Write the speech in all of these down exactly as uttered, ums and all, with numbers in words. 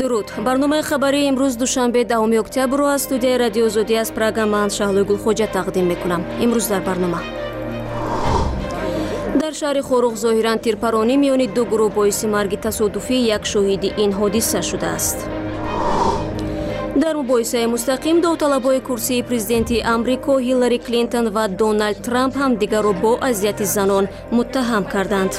درود. برنامه خبری امروز دوشنبه دهم اکتبر رو از استودیوی رادیو آزادی از پراگ من شهلا گلخوجه تقدیم میکنم. امروز در برنامه در شهر خوروغ ظاهرا تیرپرانی میان دو گروه باعث مرگ تصادفی یک شهید این حادثه شده است. در مباحثه مستقیم داوطلبای کرسی پرزیدنتی آمریکا هیلاری کلینتون و دونالد ترامپ هم دیگر را با اذیت زنان متهم کردند.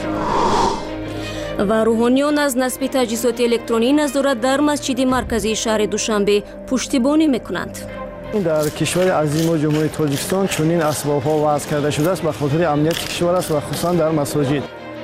و روحانیان از نصب تجهیزات الکترونی نظارت در مسجد مرکزی شهر دوشنبه پشتیبانی میکنند. در کشور عظیم و جمهوری تاجیکستان چنین اسباب‌ها وضع کرده شده است به خاطر امنیت کشور است و خصوصا در مساجد.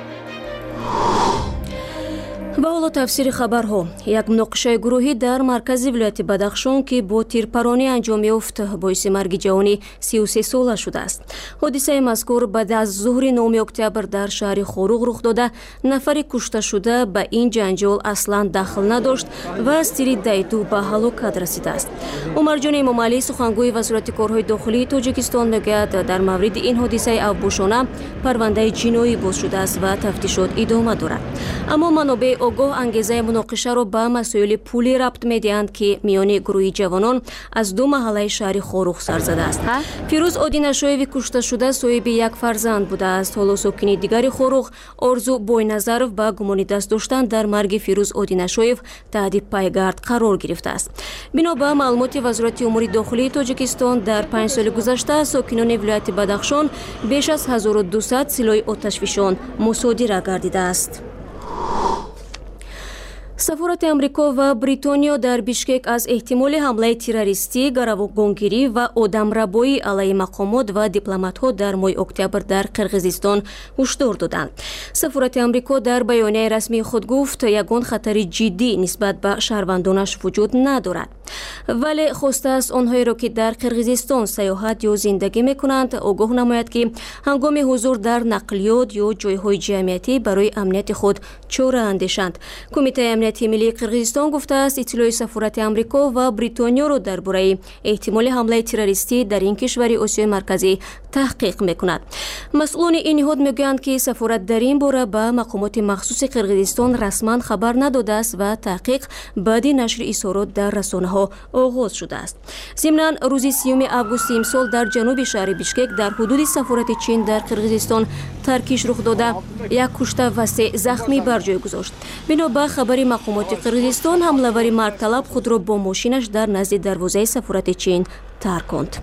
و حالا تفسیر خبرها. یک مناقشه گروهی در مرکز ولایت بدخشان که با تیرپرانی انجام یافت باعث مرگ جوانی سی و سه ساله شده است. حادثه مذکور بعد از ظهر نهم اکتبر در شهر خوروغ رخ داده. نفر کشته شده به این جنجال اصلا دخل نداشت و از تیر دیدو به هلاکت رسیده است. عمر جان امام علی سخنگوی وزارت کارهای داخلی تاجیکستان میگوید در مورد این حادثه افبوشانه پرونده جنایی باز شده است و تفتیشات ادامه دارد. اما منابع آگاه انگیزه مناقشه را به مسائل پولی ربط می‌دهند که میان گروهی جوانان از دو محله شهر خوروغ سر زده است. فیروز آدینشایوی کشته شده صاحب یک فرزند بوده است. حالا ساکن دیگر خوروغ آرزو بوینظرف با گمان دست داشتن در مرگ فیروز آدینشایو تحت پایگرد قرار گرفته است. بنا به معلومات وزارت امور داخلی تاجیکستان در پنج سال گذشته ساکنان ولایت بدخشان بیش از هزار و دویست سلاح آتشفشان مصادره گردیده است. سفارت امریکا و بریتانیا در بیشکک از احتمال حمله تروریستی، گروگانگیری و آدمربایی علیه مقامات و دیپلمات‌ها در ماه اکتبر در قرقیزستان هشدار دادند. سفارت امریکا در بیانیه رسمی خود گفت یگان خطر جدی نسبت به شهروندانش وجود ندارد، ولی خواسته است آنهایی را که در قرقیزستان سیاحت یا زندگی می‌کنند آگاه نماید که هنگام حضور در نقلیات یا جای‌های جمعیتی برای امنیت خود چاره اندیشند. کمیته امنیتی ملی قرقیزستان گفته است اطلاع سفارت امریکا و بریتانیا را درباره احتمال حمله تروریستی در این کشور آسیای مرکزی تحقیق می‌کند. مسئولان این نهاد میگویند که سفارت در این باره به مقامات مخصوص قرقیزستان رسما خبر نداده است و تحقیق بعد نشر اظهارات در رسانه‌ها آغاز شده است. ضمناً روز سیوم آگوست امسال در جنوب شهر بیشکک در حدود سفارت چین در قرقیزستان ترکیش رخ داده یک کشته و سه زخمی بر جای گذاشت. بنا به خبر مقامات قرقیزستان حمله‌ور مرگ طلب خود را با ماشینش در نزد دروازه سفارت چین ترک کند.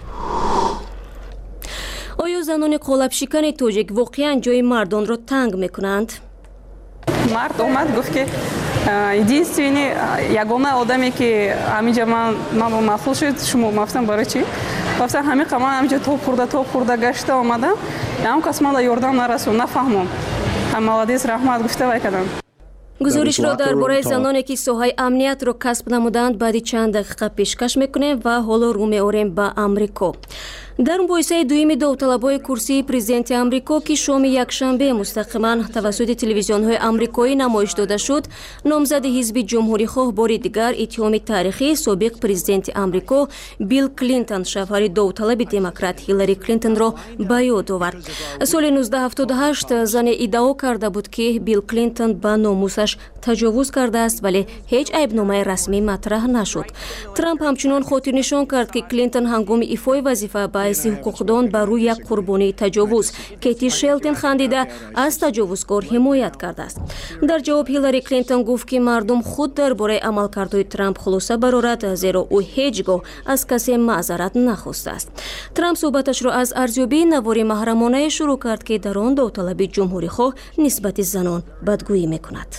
آیا زنان قالب شکن تاجیک واقعا جای مردان را تنگ میکنند؟ مرد اومد گفت که единственный یگانه آدمی که همینجا من من مخصوص شد شما گفتم برای چی؟ گفتم همین قمان همینجا تو خورده تو خورده گشته اومدم هم کس من یاردم نرسون نفهمم هم مولادیس رحمت گفته وای کردم. گزارش را درباره زنانی که ساحه امنیت را کسب نمودند بعد چند دقیقه پیشکش میکنیم و حالا رو می‌آوریم به آمریکا. در مباحثه دویم داوطلبای کرسی پرزیدنت آمریکا که شام یکشنبه مستقیما توسط تلویزیون‌های آمریکایی نمایش داده شد، نامزد حزب جمهوری خواه بار دیگر اتهام تاریخی سابق پرزیدنت آمریکا بیل کلینتون شوهر داوطلب دموکرات هیلاری کلینتون را به یاد آورد. سال نوزده هفتاد و هشت زن ادعا کرده بود که بیل کلینتون به ناموسش تجاوز کرده است ولی هیچ عیبنامه رسمی مطرح نشد. ترامپ همچنان خاطر نشان کرد که کلینتون هنگام ایفای وظیفه باعث حقوقدان بر روی یک قربانی تجاوز کیتی شلتن خندیده از تجاوزکار حمایت کرده است. در جواب هیلاری کلینتون گفت که مردم خود درباره عملکردهای ترامپ خلاصه برآورد زیرا او هیچگاه از کسی معذرت نخواسته است. ترامپ صحبتش را از ارزیابی نوار محرمانه شروع کرد که در آن داوطلب جمهوری خواه نسبت زنان بدگویی میکند.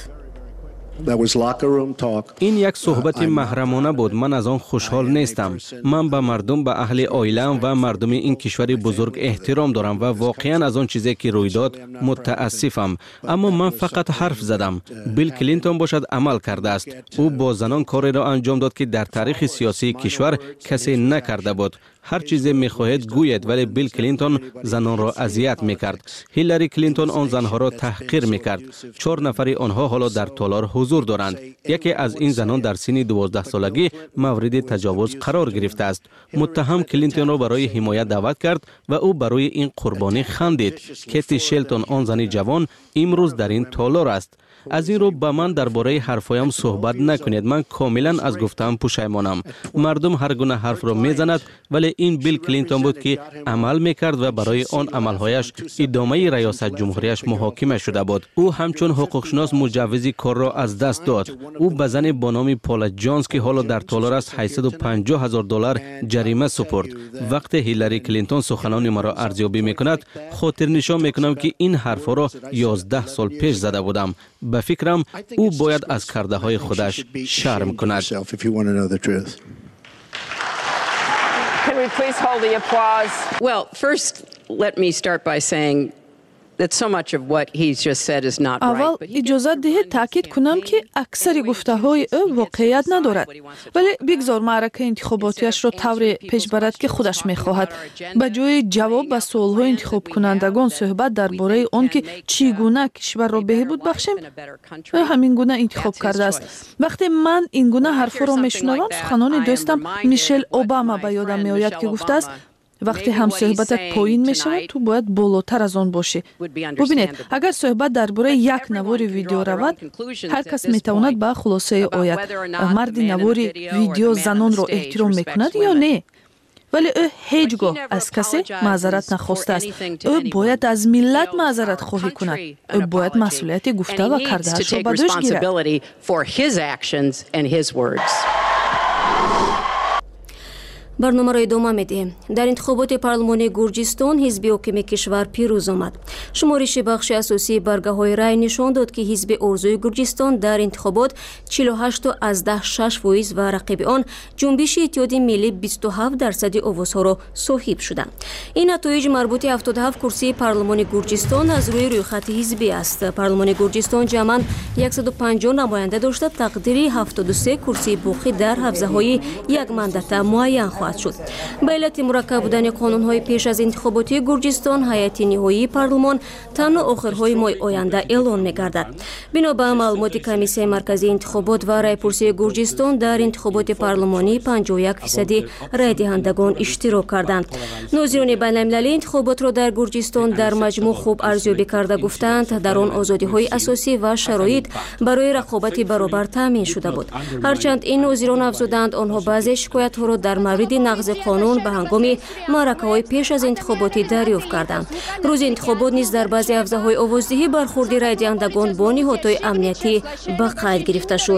این یک صحبت محرمانه بود. من از آن خوشحال نیستم. من به مردم، به اهل عائله‌ام و مردم این کشور بزرگ احترام دارم و واقعا از آن چیزی که روی داد متاسفم. اما من فقط حرف زدم. بیل کلینتون باشد عمل کرده است. او با زنان کاری را انجام داد که در تاریخ سیاسی کشور کسی نکرده بود. هر چیزی میخواهید گوید، ولی بیل کلینتون زنان را اذیت میکرد. هیلاری کلینتون آن زنها را تحقیر میکرد. چهار نفر آنها حالا در تالار حضور دارند. یکی از این زنان در سن دوازده سالگی مورد تجاوز قرار گرفته است. متهم کلینتون را برای حمایت دعوت کرد و او برای این قربانی خندید. کیتی شلتون آن زن جوان امروز در این تالار است. از این رو با من درباره حرفایم صحبت نکنید. من کاملا از گفتم پشیمانم. مردم هر گونه حرف را میزند، ولی این بیل کلینتون بود که عمل میکرد و برای آن عملهایش ادامه ریاست جمهوریش محاکمه شده بود. او همچون حقوقشناس مجوز کار را از دست داد. او به زن با نام پالا جانز که حالا در تالار است هشتصد و پنجاه هزار دلار جریمه سپرد. وقتی هیلاری کلینتون سخنان مرا ارزیابی میکند، خاطر نشان میکنم که این حرفا را یازده سال پیش زده بودم. به فکرم او باید از کرده های خودش شرم کند. Can we please hold the applause? Well, first, let me start by saying that so much of what he's just said is not right. اول اجازه دهید تاکید کنم که اکثر گفته‌های او واقعیت ندارد، ولی بگذار معرکه انتخاباتیش را طور پیش برد که خودش می‌خواهد. به جای جواب به سوال‌های انتخاب کنندگان صحبت درباره آن که چگونه کشور را بهبود بخشیم، همین گونه انتخاب کرده است. وقتی من این گونه حرفا را میشنوم، سخنان دوستم میشل اوباما به یادم میآید که گفته است وقتی هم صحبتت پایین می شود تو باید بالاتر از آن باشی. ببینید اگر صحبت درباره یک نوار ویدیو رود، هر کس می تواند به خلاصه آید مرد نوار ویدیو زنان را احترام می کند یا نه. ولی او هیچگاه از کسی معذرت نخواسته است. او باید از ملت معذرت خواهی کند. او باید مسئولیت گفته و کرده‌اش را به دوش گیرد. برنامه را ادامه می‌دهیم. در انتخابات پارلمانی گرجستان حزب حاکم کشور پیروز آمد. شمارش بخش اساسی برگه‌های رای نشان داد که حزب ارزوی گرجستان در انتخابات چهل و هشت از ده شش فیصد و رقیب آن جنبش اتحاد ملی بیست و هفت درصد آوازها را صاحب شدند. این نتایج مربوط هفتاد و هفت کرسی پارلمان گرجستان از روی رویخط حزبی است. پارلمان گرجستان جمعاً صد و پنجاه نماینده داشته. تقدیری هفتاد و سه کرسی باقی در حوزه‌های یک مندته معین خواهد شد. به علت مرکب بودن قانون‌های پیش از انتخابات گرجستان، هیئت نهایی پارلمان تنها آخرهای ماه آینده اعلان می‌گردد. بنا به معلومات کمیسیون مرکزی انتخابات و رایپرسی گرجستان، در انتخابات پارلمانی پنجاه و یک درصد رای دهندگان اشتراک کردند. ناظران بین‌المللی انتخابات را در گرجستان در مجموع خوب ارزیابی کرده گفتند در آن آزادی‌های اساسی و شرایط برای رقابت برابر تامین شده بود. هرچند این ناظران افزودند آنها بعضی شکایت‌ها را در مورد نقض قانون به هنگام معرکه‌های پیش از انتخاباتی دریافت کردند. روز انتخابات نیز در بعضی حوزه‌های آوازدهی برخورد رای دهندگان با نهادهای امنیتی به قید گرفته شد.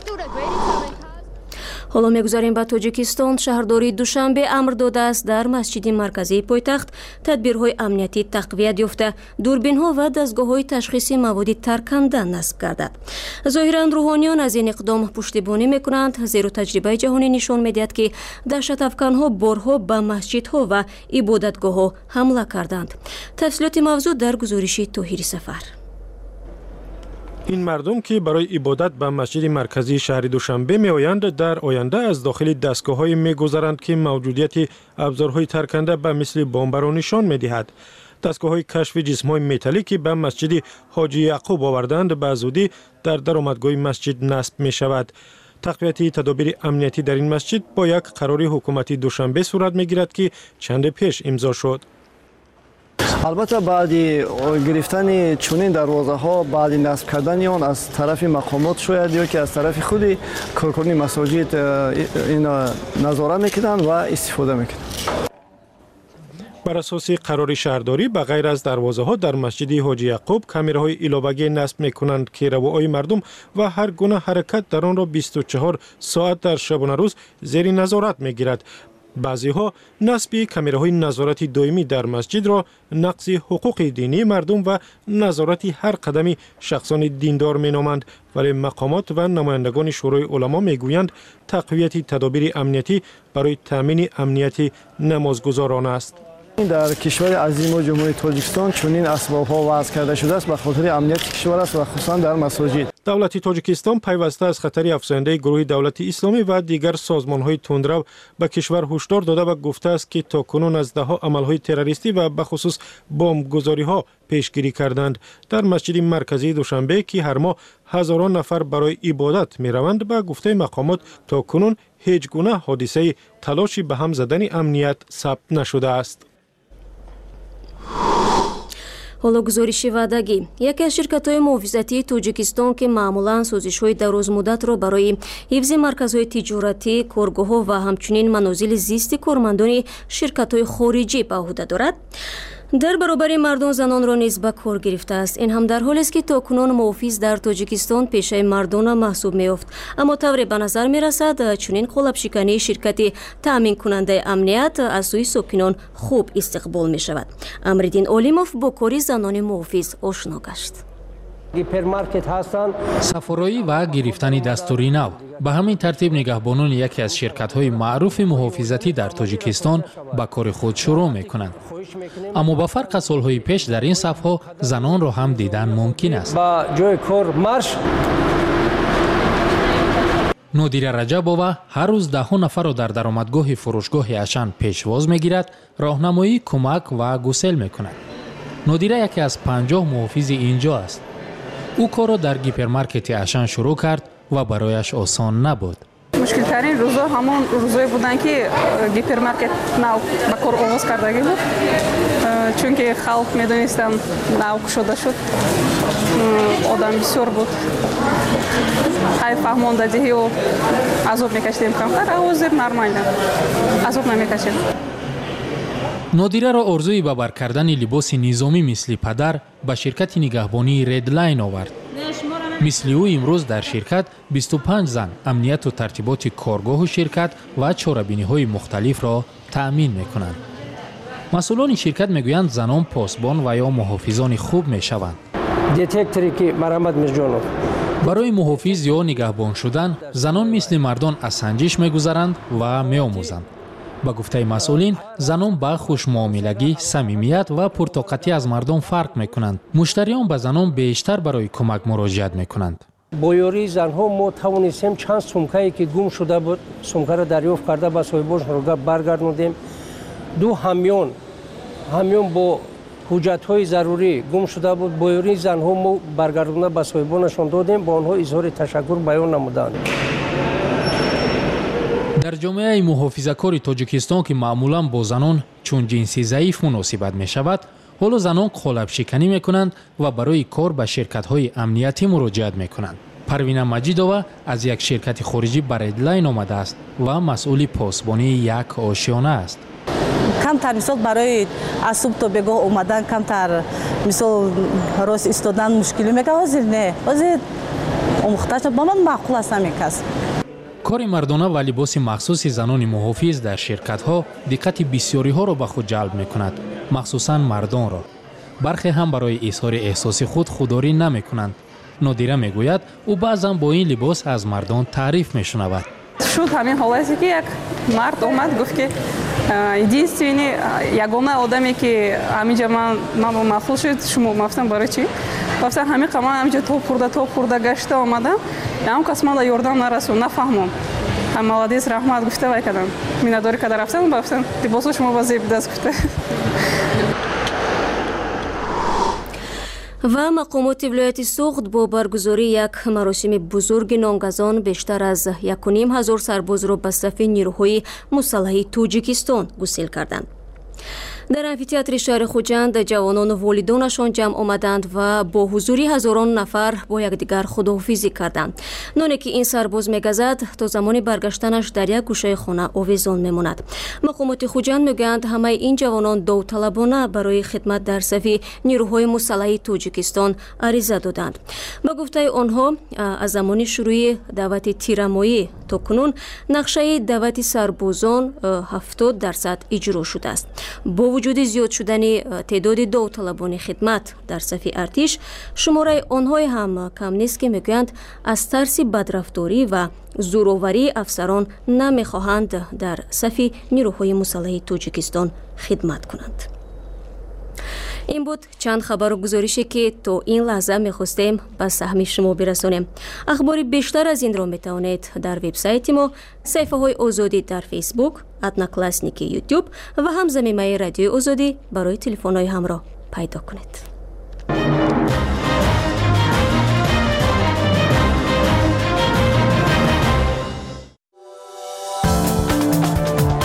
حالا می‌گذاریم به تاجیکستان. شهرداری دوشنبه امر داده است در مسجد مرکزی پایتخت تدبیرهای امنیتی تقویت یافته، دوربین‌ها و دستگاه‌های تشخیص مواد ترکننده نصب گردد. ظاهراً روحانیان از این اقدام پشتیبانی می‌کنند، زیرا تجربه جهانی نشان می‌دهد که دهشت‌افکن‌ها بارها به مسجدها و عبادتگاه‌ها حمله کردند. تفصیلات موضوع در گزارش طاهری سفر. این مردم که برای عبادت به مسجد مرکزی شهر دوشنبه می آیند، در آینده از داخل دستگاه‌های می گذرند که موجودیت ابزارهای ترکننده به مثل بمب را نشان می دهد. دستگاه‌های کشف جسم‌های متالی که به مسجد حاجی یعقوب آوردند به زودی در درآمدگاه مسجد نصب می شود. تقویت تدابیر امنیتی در این مسجد با یک قرار حکومتی دوشنبه صورت می گیرد که چند پیش امضا شد. البته بعد گرفتن چنین دروازه‌ها، بعد نصب کردن آن از طرف مقامات شاید یا که از طرف خود کارکنان مساجد این نظارت میکنند و استفاده میکنند. بر اساس قرار شهرداری به غیر از دروازه‌ها در مسجد حاجی یعقوب کامراهای ایلوبگی نصب میکنند که روای مردم و هر گونه حرکت در آن را بیست و چهار ساعت در شبانه روز زیر نظارت میگیرد. بعضی ها نصب کامراهای نظارت دائمی در مسجد را نقض حقوق دینی مردم و نظارت هر قدم شخصان دیندار می نامند، ولی مقامات و نمایندگان شورای علما می گویند تقویت تدابیر امنیتی برای تامین امنیت نمازگزاران است. در کشور عظیم و جمهوری تاجیکستان چنین اسباب‌ها وضع کرده شده است به خاطر امنیت کشور است و خصوصا در مساجد. دولت تاجیکستان پیوسته از خطر افزاینده گروه دولت اسلامی و دیگر سازمان‌های تندرو به کشور هشدار داده و گفته است که تاکنون از ده‌ها عمل‌های تروریستی و به خصوص بمبگذاری‌ها پیشگیری کردند. در مسجد مرکزی دوشنبه که هر ماه هزاران نفر برای عبادت می‌روند، به گفته مقامات تاکنون هیچ گونه حادثه تلاشی به هم زدن امنیت ثبت نشده است. ҳоло гузориши ваъдагӣ. яке аз ширкатҳои муҳофизатии тоҷикистон ки маъмулан созишҳои дарозмуддатро барои ҳифзи марказҳои тиҷоратӣ, коргоҳҳо ва ҳамчунин манозили зисти кормандони ширкатҳои хориҷӣ ба уҳда дорад, дар баробари мардон занонро низ ба кор гирифтааст. ин ҳам дар ҳолест ки токунон муҳофиз дар тоҷикистон пешаи мардона маҳсуб меёфт. аммо тавре ба назар мерасад чунин қолабшикании ширкати таъминкунандаи амният аз сӯи сокинон хуб истиқбол мешавад. Амриддин Олимов бо кори занони муҳофиз ошно гашт. сафароӣ ва гирифтани дастури нав ба ҳамин тартиб нигаҳбонони яке аз ширкатҳои маъруфи муҳофизатӣ дар тоҷикистон ба кори худ шурӯъ мекунанд. аммо ба фарқ аз солҳои пеш дар ин сафҳо занонро ҳам дидан мумкин аст. ба ҷои кор марш. нодира раҷабова ҳар рӯз даҳҳо нафарро дар даромадгоҳи фурӯшгоҳи Ашан пешвоз мегирад, роҳнамоӣ, кӯмак ва гусел мекунад. нодира яке аз панҷоҳ муҳофизи ин ҷо аст. ӯ корро дар гипермаркети Ашан шурӯъ кард ва барояш осон набуд. мушкилтарин рӯзо ҳамон рӯзое буданд ки гипермаркет нав ба кор оғоз кардагӣ буд, чунки халқ медонистам нав кушода шуд, одам бисёр буд, ҳай фаҳмондадиҳиу азоб мекашидем камтар, ҳозир нормально азоб намекашем. нодираро орзуи ба бар кардани либоси низомӣ мисли падар ба ширкати нигаҳбонии Redline овард. мисли ӯ имрӯз дар ширкат бисту панҷ зан амнияту тартиботи коргоҳу ширкат ва чорабиниҳои мухталифро таъмин мекунанд. масъулони ширкат мегӯянд занон посбон ва ё муҳофизони хуб мешаванд. детектори ки Марамад Мирҷонов барои муҳофиз ё нигаҳбон шудан занон мисли мардон аз санҷиш мегузаранд ва меомӯзанд. ба гуфтаи масъулин, занон ба хушмуомилагӣ, самимият ва пуртоқатӣ аз мардон фарқ мекунанд. муштариён ба занон бештар барои кӯмак муроҷиат мекунанд. бо ёрии занҳо мо тавонистем чанд сумкае ки гум шуда буд, сумкаро дарёфт карда ба соҳибонро гап баргардонем. ду ҳамён ҳамён бо ҳуҷҷатҳои зарурӣ гум шуда буд, бо ёрии занҳо мо баргардонда ба соҳибонашон додем, ба онҳо изҳори ташаккур баён намуданд. дар ҷомеаи муҳофизакори Тоҷикистон ки маъмулан бо занон чун ҷинси заиф муносибат мешавад, ҳоло занон қолабшиканӣ мекунанд ва барои кор ба ширкатҳои амниятӣ муроҷиат мекунанд. Парвина Маҷидова аз як ширкати хориҷӣ ба Redline омадааст ва масъули посбонии як ошёна аст. камтар мисол барои аз субҳ то бегоҳ омадан, камтар мисол рост истодан мушкилӣ мекунад. ҳозир не, ҳозир омӯхта шуд, ба ман маъқул аст ҳамин кас. кори мардона ва либоси махсуси занони муҳофиз дар ширкатҳо диққати бисёриҳоро ба худ ҷалб мекунад, махсусан мардонро. бархе ҳам барои изҳори эҳсоси худ худдорӣ намекунанд. нодира мегӯяд, ӯ баъзан бо ин либос аз мардон таъриф мешунавад. шуд ҳамин ҳолате ки як мард омад гуфт ки единственный ягона одаме ки ҳаминҷа ман ба махсус шуд шумо. мафтам барои чӣ? гуфтам ҳамин қаман ҳаминҷа то пурда то пурда гашта омадам, ям кас ман ёрдам нарасуд, нафаҳмам. ҳам маладис раҳмат гуфта вай кардам. миннатдорӣ карда рафтам, гуфтам либосо шумо ба зеб даст гуфта. ва мақомоти вилояти Суғд бо баргузории як маросими бузурги нонгазон бештар аз яку ним ҳазор сарбозро ба сафи нирӯҳои мусаллаҳи Тоҷикистон гусел карданд. дар амфитеатри шаҳри Хуҷанд ҷавонону волидонашон ҷамъ омаданд ва бо ҳузури ҳазорон нафар бо якдигар худоҳофизӣ карданд. ноне ки ин сарбоз мегазад, то замони баргаштанаш дар як гӯшаи хона овезон мемонад. мақомоти Хуҷанд мегӯянд ҳамаи ин ҷавонон довталабона барои хидмат дар сафи нирӯҳои мусаллаҳи Тоҷикистон ариза доданд. ба гуфтаи онҳо, аз замони шурӯи давлати тирамоӣ то кунун нақшаи давлати сарбозон ҳафтод дарсад иҷро шудааст. бо вуҷуди зиёд шудани теъдоди довталабони хидмат дар сафи артиш, шумораи онҳое ҳам кам нест ки мегӯянд аз тарси бадрафторӣ ва зӯроварии афсарон намехоҳанд дар сафи нирӯҳои мусаллаҳи Тоҷикистон хидмат кунанд. ин буд чанд хабару гузорише ки то ин лаҳза мехостем ба саҳми шумо бирасонем. ахбори бештар аз инро метавонед дар вебсайти мо, саҳифаҳои озодӣ дар фейсбук, одноклассники ютуб ва ҳамзамимаи радиои озодӣ барои телефонҳои ҳамроҳ пайдо кунед.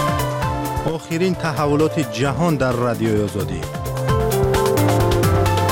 охирин таҳаввулоти ҷаҳон дар радиои озодӣ.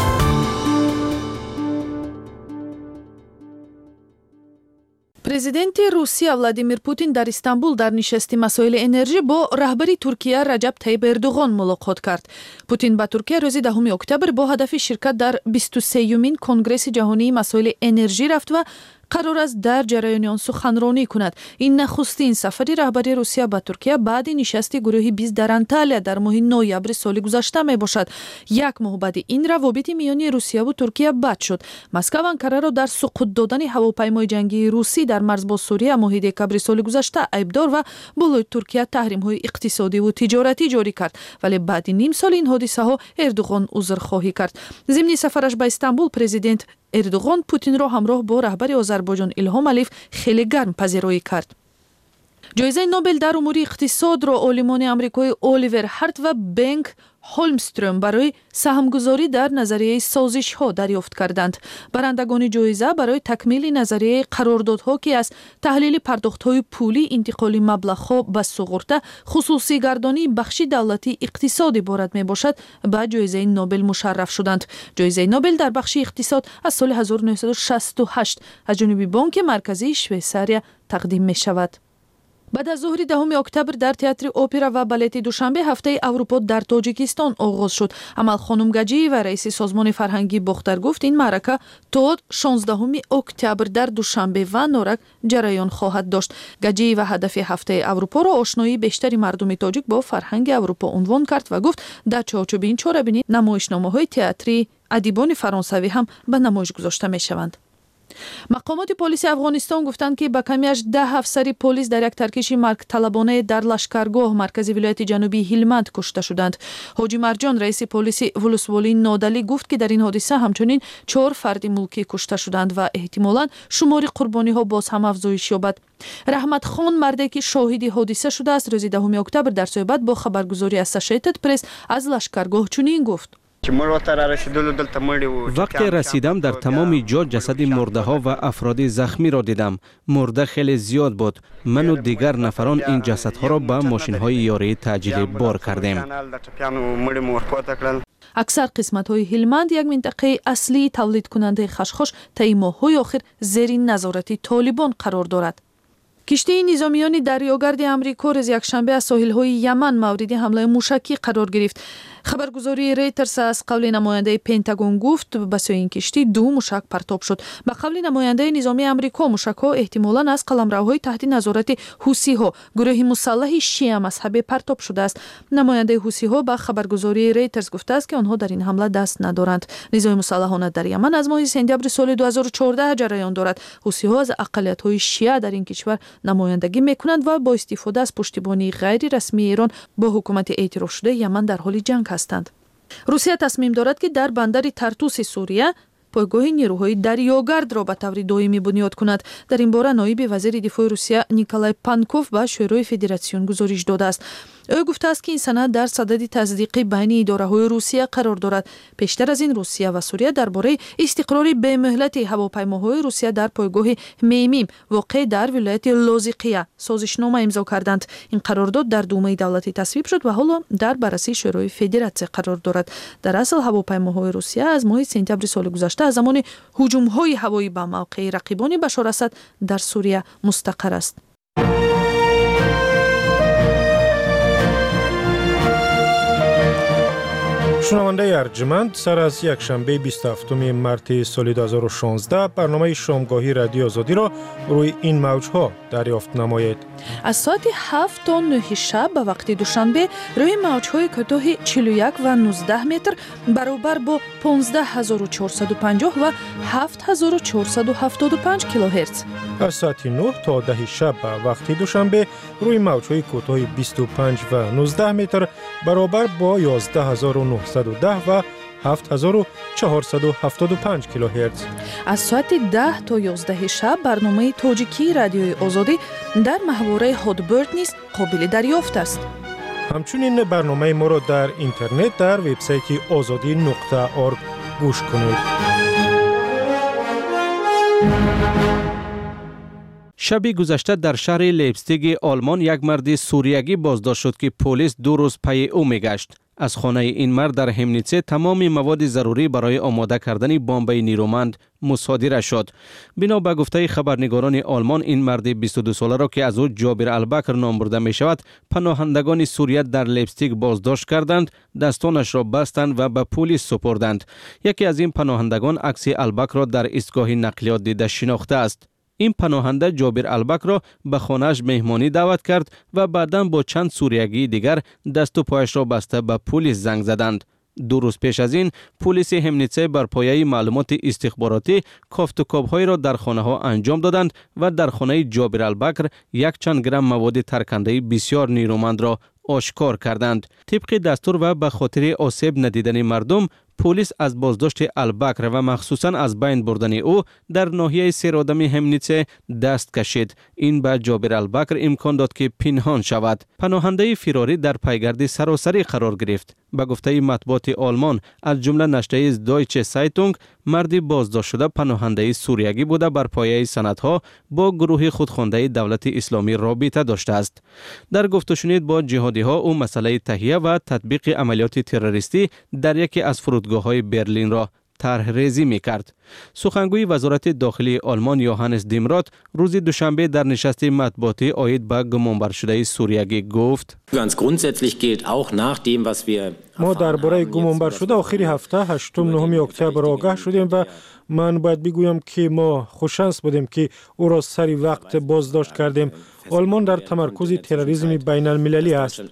президенти Русия Владимир Путин дар Истанбул дар нишасти масоили энержӣ бо раҳбари Туркия Раҷаб Таyyib Эрдуғон мулоқот кард. Путин ба Туркия рӯзи даҳуми октябр бо ҳадафи ширкат дар бисту сеюмин Конгресси ҷаҳонии масоили энержӣ рафт ва қарор аст дар ҷараёни он суханронӣ кунад. Ин нахустин сафари раҳбари Русия ба Туркия баъди нишасти гурӯҳи бист дар Анталия дар моҳи ноябри соли гузашта мебошад. Як моҳ баъди ин равобити миёни Русияву Туркия бад шуд. Москва Анкараро дар суқут додани ҳавопаймои ҷангии русӣ дар марз бо Сурия моҳи декабри соли гузашта айбдор ва болои Туркия таҳримҳои иқтисодиву тиҷоратӣ ҷорӣ кард. Вале баъди ним соли ин ҳодисаҳо Эрдуғон узрхоҳӣ кард. Зимни сафараш ба Истанбул президент Эрдуғон Путинро ҳамроҳ бо раҳбари Озарбойҷон Илҳом Алиев хеле гарм пазироӣ кард. ҷоизаи Нобел дар умури иқтисодро олимони амрикои Оливер Харт ва Бенг Холмстрём барои саҳмгузорӣ дар назарияи созишҳо дарёфт карданд. Барандагони ҷоиза барои такмили назарияи қарордодҳо ки аз таҳлили пардохтҳои пулӣ, интиқоли маблағҳо ба суғурта, хусусигардонии бахши давлатии иқтисод иборат мебошад, ба ҷоизаи Нобел мушарраф шуданд. ҷоизаи Нобел дар бахши иқтисод аз соли ҳазору нӯҳсаду шасту ҳашт аз ҷониби Бонки Марказии Швейсария тақдим мешавад. баъд аз зуҳри даҳуми октябр дар театри опера ва балети Душанбе ҳафтаи Аврупо дар Тоҷикистон оғоз шуд. Амалхонум Гаджиева, раиси созмони фарҳангӣ Бохтар гуфт, ин маърака то шонздаҳуми октябр дар Душанбе ва Норак ҷараён хоҳад дошт. Гаджиева ҳадафи ҳафтаи Аврупоро ошноии бештари мардуми тоҷик бо фарҳанги Аврупо унвон кард ва гуфт, дар чорчӯби ин чорабинӣ намоишномаҳои театри адибони фаронсавӣ ҳам ба намоиш гузошта мешаванд. мақомоти полиси Афғонистон гуфтанд ки ба ками аш даҳ афсари полис дар як таркиши маргталабона дар лашкаргоҳ маркази вилояти ҷанубии Ҳилманд кушта шуданд. Ҳоҷи Марҷон, раиси полиси Вулусволии Нодалӣ гуфт ки дар ин ҳодиса ҳамчунин чор фарди мулкӣ кушта шуданд ва эҳтимолан шумори қурбониҳо боз ҳам афзоиш ёбад. Раҳматхон, марде ки шоҳиди ҳодиса шудааст, рӯзи даҳуми октябр дар суҳбат бо хабаргузори Associated Press аз лашкаргоҳ чунин гуфт: вақте расидам дар тамоми ҷо ҷасади мурдаҳо ва афроди захмиро дидам. Мурда хеле зиёд буд. ману дигар нафарон ин ҷасадҳоро ба мошинҳои ёрии таъҷилӣ бор кардем. аксар қисматҳои Ҳилманд, як минтақаи аслии тавлидкунандаи хашхош, таи моҳҳои охир зери назорати Толибон қарор дорад. киштии низомиёни дарёгарди Амрико рӯзи якшанбе аз соҳилҳои Яман мавриди ҳамлаи мушакӣ қарор гирифт. хабаргузории Reuters аз қавли намояндаи Пентагон гуфт, ба сӯи ин киштӣ ду мушак партоб шуд. Ба қавли намояндаи низомии Амрико, мушакҳо эҳтимолан аз қаламравҳои таҳти назорати ҳусиҳо, гурӯҳи мусаллаҳи шиа мазҳабӣ партоб шудааст. намояндаи ҳусиҳо ба хабаргузории Reuters гуфтааст ки онҳо дар ин ҳамла даст надоранд. низоми мусаллаҳона дар Яман аз моҳи сентябри соли ду ҳазору чордаҳ ҷараён дорад. ҳусиҳо аз ақалиятҳои шиа дар ин кишвар намояндагӣ мекунанд ва бо истифода аз пуштибонии ғайрирасмии Эрон бо ҳукумати эътирофшудаи Яман дар ҳоли ҷанг ҳастанд. Русия тасмим дорад ки дар бандари Тартуси Сурия пойгоҳи нерӯҳои дарёгардро ба таври доимӣ бунёд кунад. Дар ин бора ноиби вазири дифои Русия Николай Панков ба Шӯрои Федератсион гузориш додааст. ӯ гуфтааст ки ин санад дар садади таздиқи байни идораҳои Русия қарор дорад. пештар аз ин Русия ва Сурия дар бораи истиқрори бемуҳлати ҳавопаймоҳои Русия дар пойгоҳи Меймим воқеъ дар вилояти Лозиқия созишнома имзо карданд. ин қарордод дар Думаи давлатӣ тасвиб шуд ва ҳоло дар баррасии Шӯрои Федератсия қарор дорад. дар асл ҳавопаймоҳои Русия аз моҳи сентябри соли гузашта аз замони ҳуҷумҳои ҳавоӣ ба мавқеи рақибони Башор Асад дар Сурия мустақар аст. шунавандаи арҷманд, сар аз якшанбе бисту ҳафтуми марти соли ду ҳазору шонздаҳ барномаи шомгоҳи радиои Озодиро рӯи ин мавҷҳо дарёфт намоед. аз соати ҳафт то нӯҳи шаб ба вақти душанбе рӯи мавҷҳои кӯтоҳи чилу як ва нуздаҳ метр баробар бо понздаҳ ҳазору чорсаду панҷоҳ ва ҳафт ҳазору чорсаду ҳафтоду панҷ килоҳерц. аз соати нӯҳ то даҳи шаб ба вақти душанбе рӯи мавҷҳои кӯтоҳи бисту панҷ ва нуздаҳ метр баробар бо ёздаҳ ҳазору нуҳсаду даҳ ва ҳафт ҳазору чаҳорсаду ҳафтоду панҷ килоҳерц. аз соати даҳ то ёздаҳи шаб барномаи тоҷикии радиои Озодӣ дар маҳвораи Ҳотбёрд низ қобили дарёфт аст. ҳамчунин барномаи моро дар интернет дар вебсайти озодӣ нуқта орг гӯш кунед. шаби гузашта дар шаҳри Лейпциги Олмон як марди суриягӣ боздошт шуд ки полис ду рӯз пайи ӯ мегашт. از خانه این مرد در همنیتسه تمام مواد ضروری برای آماده کردن بمب نیرومند مصادره شد. بنا به گفته خبرنگاران آلمان، این مرد بیست و دو ساله را که از او جابر البکر نام برده می شود، پناهندگان سوریه در لیپزیگ بازداشت کردند، دستانش را بستند و به پلیس سپردند. یکی از این پناهندگان عکس البکر را در ایستگاه نقلیات دیده شناخته است. این پناهنده جابر البکر را به خانه‌اش مهمانی دعوت کرد و بعداً با چند سوریگی دیگر دست و پایش را بسته به پلیس زنگ زدند. دو روز پیش از این پلیس همنیتسه بر پایه معلومات استخباراتی کافت و کاب‌های را در خانه ها انجام دادند و در خانه جابر البکر یک چند گرم مواد ترکنده بسیار نیرومند را آشکار کردند. طبق دستور و به خاطر آسیب ندیدن مردم، پلیس از بازداشت البکر و مخصوصاً از بین بردن او در ناحیه سیرآدم همنیتسه دست کشید. این به جابر البکر امکان داد که پنهان شود. پناهنده فراری در پیگرد سراسری قرار گرفت. به گفته مطبوعات آلمان از جمله نشریه دایچه سایتونگ، مردی بازداشت شده پناهنده سوریگی بوده بر پایه سندها با گروه خودخوانده دولت اسلامی رابطه داشته است. در گفت و شنید با جهادی ها او مسئله تهیه و تطبیق عملیات تروریستی در یکی از فرودگاه های برلین را طرح ریزی می کرد. سخنگوی وزارت داخلی آلمان یوهانس دیمرات روز دوشنبه در نشست مطبوعاتی عاید به گمانبر شده سوریگی گفت: ما درباره گمانبر شده آخر هفته هشتم نهم اکتبر آگاه شدیم و من باید بگویم که ما خوششانس بودیم که او را سری وقت بازداشت کردیم. آلمان در تمرکز تروریسم بین المللی است.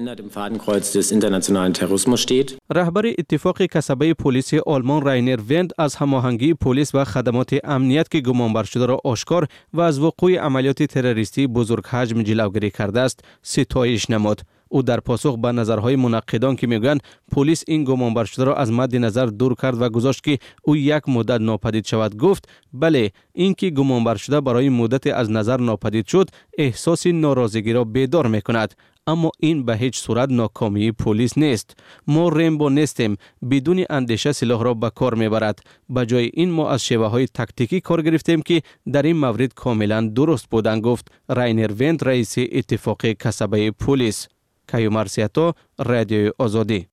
رهبر اتفاق کسبه پلیس آلمان راینر وند از هماهنگی پلیس و خدمات امنیت که گمانبر شده را آشکار و از وقوع عملیات تروریستی بزرگ حجم جلوگیری کرده است ستایش نمود. او در پاسخ به نظرهای منقدان که میگویند پلیس این گمانبر شده را از مد نظر دور کرد و گذاشت که او یک مدت ناپدید شود، گفت بله، اینکه گمانبر شده برای مدت از نظر ناپدید شد احساس ناراضگی را بیدار میکند، اما این به هیچ صورت ناکامی پلیس نیست. ما ریمبو نیستیم، بدون اندیشه سلاح را به کار میبرد. به جای این ما از شیوه های تاکتیکی کار گرفتیم که در این مورد کاملا درست بودند، گفت راینر وند، رئیس اتفاق کسبه پلیس. کایو مارسیاتو، رادیوی آزادی.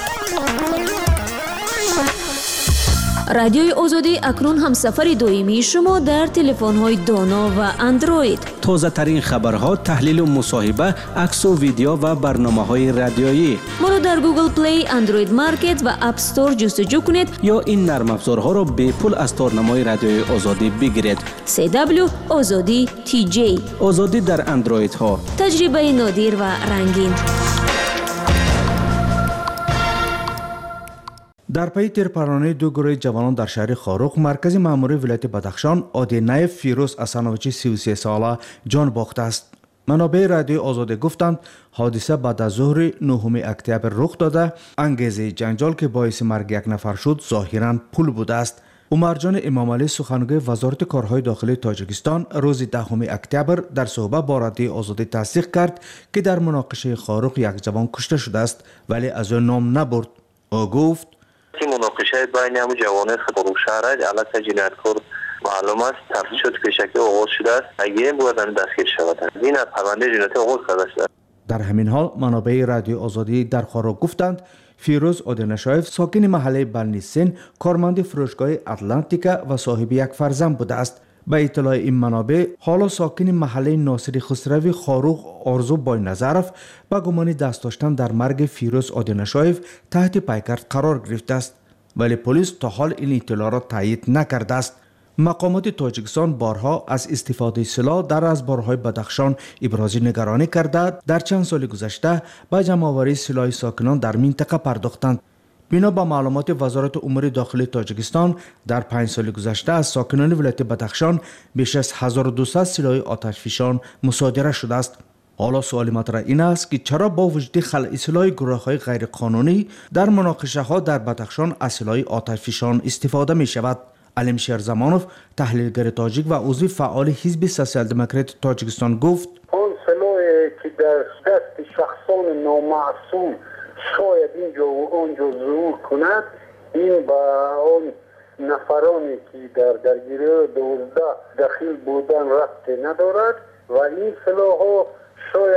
رادیوی آزادی اکنون هم سفر دائمی شما در تلفن‌های دانا و اندروید. تازه ترین خبرها، تحلیل و مصاحبه، عکس و ویدیو و برنامه‌های رادیویی. ما را در گوگل پلی، اندروید مارکت و اپ استور جستجو کنید یا این نرم افزارها را به پول از تارنمای رادیوی آزادی بگیرید. سی دبلیو آزادی تی جی. آزادی در اندروید ها. تجربه نادر و رنگین. در پی تیرپرانی دو گروه جوانان در شهر خاروق، مرکز مأموری ولایت بدخشان آدینه فیروز اسانوچی سی و سه ساله جان باخته است. منابع رادیو آزادی گفتند حادثه بعد از ظهر نهم اکتبر رخ داده. انگیزه جنجال که باعث مرگ یک نفر شد ظاهراً پول بوده است. عمرجان امامعلی، سخنگوی وزارت کارهای داخلی تاجیکستان، روز دهم اکتبر در صحبت با رادیو آزادی تصدیق کرد که در مناقشه خاروق یک جوان کشته شده است، ولی از آن نام نبرد. او گفت این مناقشه بین همون جوانان خاروق شهر علیه جنایتکار معلوم است تفتیشات پیشکی آغاز شده است. اگه بودن دستگیر شود این از پرونده جنایت آغاز کرده است. در همین حال منابع رادیو آزادی در خاروق گفتند فیروز آدینشایف ساکن محله بلنیسین، کارمند فروشگاه اتلانتیکا و صاحب یک فرزند بوده است. به اطلاع این منابع حالا ساکن محله ناصری خسروی خاروق آرزو باینظرف با گمان دست داشتن در مرگ فیروز آدینشایف تحت پیکرد قرار گرفته است، ولی پلیس تا حال این اطلاع را تایید نکرده است. مقامات تاجیکستان بارها از استفاده سلاح در رزبارهای بدخشان ابراز نگرانی کرده در چند سال گذشته به جمع‌آوری سلاح ساکنان در منطقه پرداختند. بنا به معلومات وزارت امور داخلی تاجیکستان در پنج سال گذشته از ساکنان ولایت بدخشان بیش از هزار و دویست سلاح آتشفشان مصادره شده است. حالا سوال مطرح این است که چرا با وجود خلع سلاح گروه‌های غیرقانونی در مناقشه ها در بدخشان از سلاح آتشفشان استفاده می شود؟ علمشیر زمانوف، تحلیلگر تاجیک و عضو فعال حزب سوسیال دموکرات تاجیکستان گفت اون سلاحی که در دست شخصان نامعصوم شاید اینجا و آنجا ظهور کند، این با اون نفرانی که در درگیری دوازده دخیل بودن ربطی ندارد و این سلاح ها شاید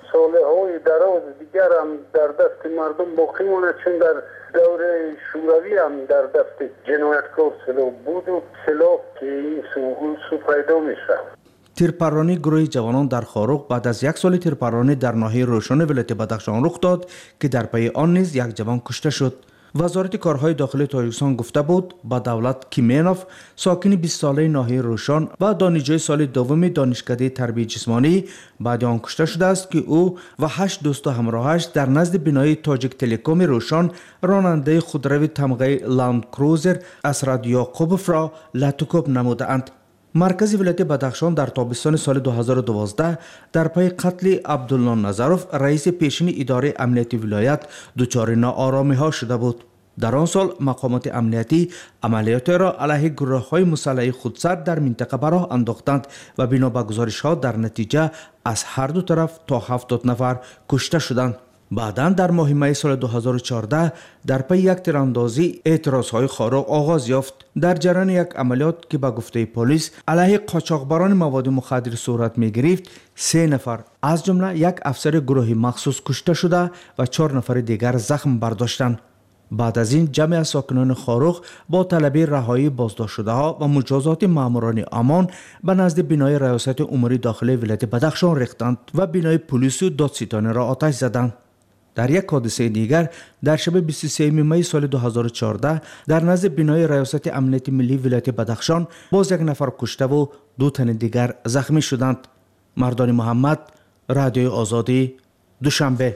سالهای دراز دیگر هم در دست مردم باقی ماند، چون در دوره شوروی هم در دست جنایتکار سلاح بود و سلاح که این سو, سو پیدا میشه. تیرپرانی گروه جوانان در خاروق بعد از یک سال تیرپرانی در ناحیه روشن ولایت بدخشان رخ داد که در پی آن نیز یک جوان کشته شد. وزارت کارهای داخلی تاجیکستان گفته بود با دولت کیمینوف ساکن بیست ساله ناحیه روشن و دانشجوی سال دوم دانشکده تربیت جسمانی بعد آن کشته شده است که او و هشت دوست و همراهش در نزد بنای تاجیک تلکوم روشن راننده خودروی تمغه لاند کروزر اسرد یعقوبوف را لطوکوب نمودند. مرکز ولایت بدخشان در تابستان سال دو هزار و دوازده در پی قتل عبدالله نظروف رئیس پیشین اداره امنیتی ولایت دچار ناآرامی ها شده بود. در آن سال مقامات امنیتی عملیات را علیه گروه های مسلح خودسر در منطقه به راه انداختند و بنا به گزارش ها در نتیجه از هر دو طرف تا هفتاد نفر کشته شدند. بعداً در ماه می سال دو هزار و چهارده در پی یک تیراندازی اعتراضهای خاروق آغاز یافت. در جریان یک عملیات که به گفته پلیس علیه قاچاقبران مواد مخدر صورت می گرفت، سه نفر از جمله یک افسر گروه مخصوص کشته شده و چهار نفر دیگر زخم برداشتند. بعد از این جمع ساکنان خاروق با طلب رهایی بازداشت شده ها و مجازات ماموران امان به نزد بنای ریاست امور داخلی ولایت بدخشان ریختند و بنای پلیس و دادستانی را آتش زدند. در یک حادثه دیگر در شب بیست و سوم می سال دو هزار و چهارده در نزد بنای ریاست امنیت ملی ولایت بدخشان باز یک نفر کشته و دو تن دیگر زخمی شدند. مردان محمد، رادیوی آزادی، دوشنبه.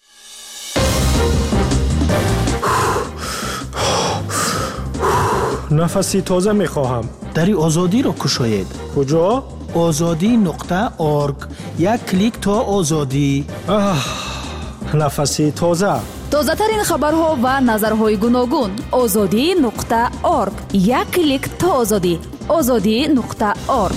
نفسی تازه می خواهم. دری آزادی را کشاید. کجا؟ آزادی نقطه ارگ. یک کلیک تا آزادی. نفسی تازه. تازه ترین خبرها و نظرهای گوناگون. آزادی نقطه ارگ. یک کلیک تا آزادی. آزادی نقطه ارگ.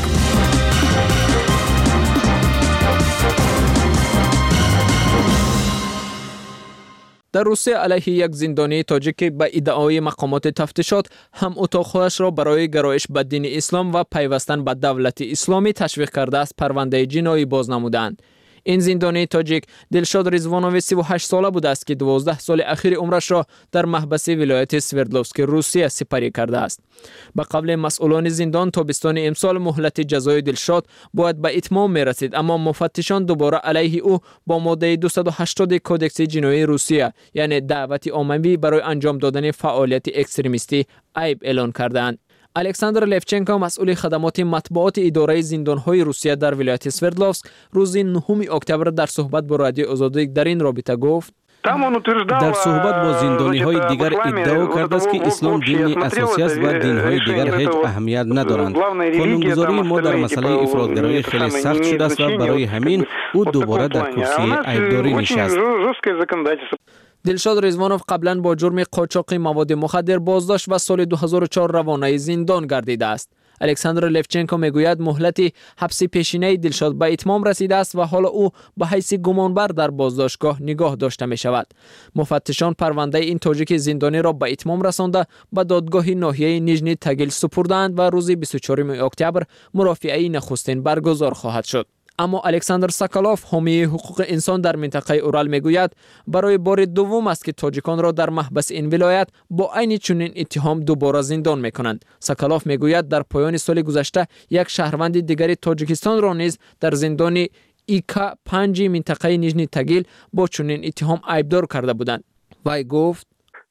در روسیه علیه یک زندانی تاجیک به ادعای مقامات تفتیشات هم اتاقش را برای گرایش به دین اسلام و پیوستن به دولت اسلامی تشویق کرده است پرونده جنایی باز نمودند. این زندانی تاجیک دلشاد رضوانوف سی و هشت ساله بود است که دوازده سال اخیر عمرش را در محبس ولایت سوردلوفسک روسیه سپری کرده است. به قول مسئولان زندان تابستان امسال مهلت جزای دلشاد باید به اتمام می رسید، اما مفتشان دوباره علیه او با ماده دویست و هشتاد کودکس جنایی روسیه یعنی دعوت عمومی برای انجام دادن فعالیت اکستریمیستی عیب اعلان کردند. الکساندر لفچنکو مسئول خدمات مطبوعات اداره زندان‌های روسیه در ولایت سوردلوفسک روز نهم اکتبر در صحبت با رادیو آزادی در این رابطه گفت: در صحبت با زندانی‌های دیگر ادعا کرده است که اسلام دینی اساسی است و دین‌های دیگر هیچ اهمیت ندارند. قانونگذاری ما در مسئله افراطگرایی خیلی سخت شده است و برای همین او دوباره در کرسی عیبداری نشست. دلشاد رضوانوف قبلا با جرم قاچاق مواد مخدر بازداشت و سال دو هزار و چهار روانه زندان گردیده است. الکساندر لفچنکو میگوید مهلت حبس پیشینه دلشاد به اتمام رسیده است و حالا او به حیث گمانبر در بازداشتگاه نگاه داشته می شود. مفتشان پرونده این تاجیک زندانی را به اتمام رسانده به دادگاه ناحیه نیژنی تگیل سپردند و روز بیست و چهارم اکتبر مرافعه نخستین برگزار خواهد شد. اما الکساندر ساکالوف حامی حقوق انسان در منطقه اورال میگوید برای بار دوم است که تاجیکان را در محبس این ولایت با عین چنین اتهام دوباره زندان میکنند. ساکالوف میگوید در پایان سال گذشته یک شهروند دیگر تاجیکستان را نیز در زندان ایکا پنج منطقه نیژنی تگیل با چنین اتهام عیبدار کرده بودند. وی گفت: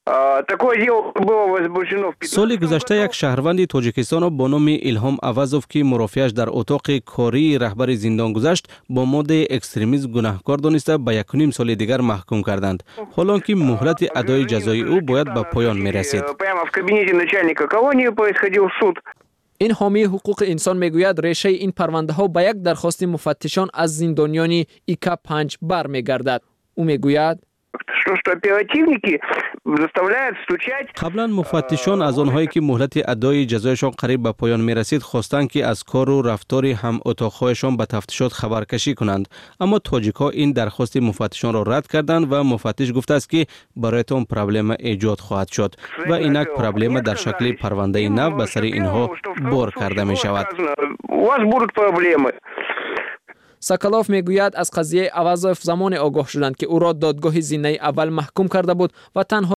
سال گذشته یک شهروند تاجیکستان با نام الهام عوضوف که مرافعش در اتاق کاری رهبر زندان گذشت با ماده اکستریمیسم گناهکار دانسته به یک و نیم سال دیگر محکوم کردند. حالا که مهلت ادای جزای او باید به پایان می رسید. این حامی حقوق انسان میگوید ریشه این پرونده ها به یک درخواست مفتشان از زندانیان ایکا پنج برمیگردد. او میگوید قبلا مفتشان از آنهایی که مهلت ادای جزایشان قریب به پایان می رسید خواستند که از کار و رفتار هم اتاقهایشان به تفتیشات خبرکشی کنند، اما تاجیک‌ها این درخواست مفتشان را رد کردند و مفتش گفته است که برایتان پرابلم ایجاد خواهد شد و اینک پرابلم در شکل پرونده نو به سر اینها بار کرده می شود. ساکالوف میگوید از قضیه اوازوف زمان آگاه شدند که او را دادگاه زینه اول محکوم کرده بود و تنها